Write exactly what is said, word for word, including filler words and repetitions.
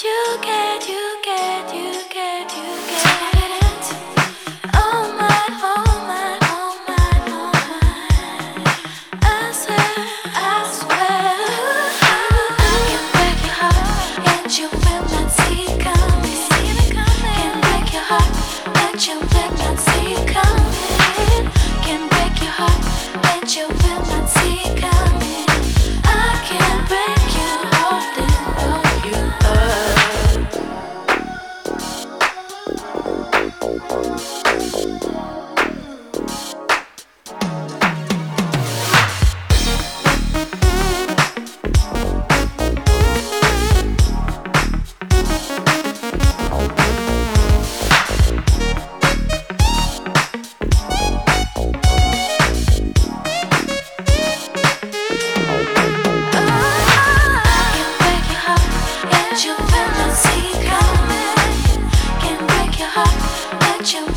You get, you get, you get, you get. Oh my, oh my, oh my, oh my. I swear, I swear. I can break your heart, and you will not see it coming. Can break your heart, and you will not see it coming. Can break your heart, and you will not see it coming. I can break you, holding on you up. You will not see it coming. Can break your heart, but you